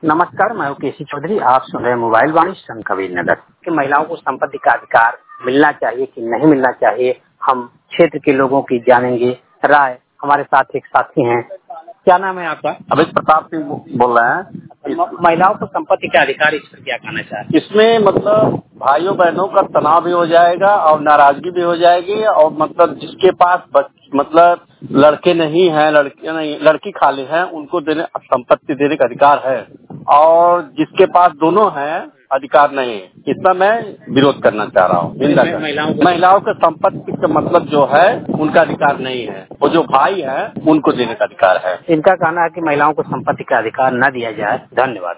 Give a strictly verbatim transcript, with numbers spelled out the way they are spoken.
नमस्कार, मैं हूँ केसी चौधरी। आप सुन रहे हैं मोबाइल वाणी संत कबीर नगर। कि महिलाओं को संपत्ति का अधिकार मिलना चाहिए कि नहीं मिलना चाहिए, हम क्षेत्र के लोगों की जानेंगे राय। हमारे साथ एक साथी हैं। क्या नाम है आपका? अमित प्रताप सिंह बोल रहे हैं। महिलाओं को संपत्ति का अधिकार, इस पर क्या कहना चाहते हैं? इसमें मतलब भाइयों बहनों का तनाव भी हो जाएगा और नाराजगी भी हो जाएगी, और मतलब जिसके पास बच, मतलब लड़के नहीं हैं, लड़के नहीं, लड़की खाली है, उनको देने संपत्ति देने का अधिकार है, और जिसके पास दोनों हैं अधिकार नहीं है। इसमें मैं विरोध करना चाह रहा हूँ। महिलाओं महिलाओं का संपत्ति का मतलब जो है उनका अधिकार नहीं है, वो जो भाई है उनको देने का अधिकार है। इनका कहना है कि महिलाओं को संपत्ति का अधिकार न दिया जाए। धन्यवाद।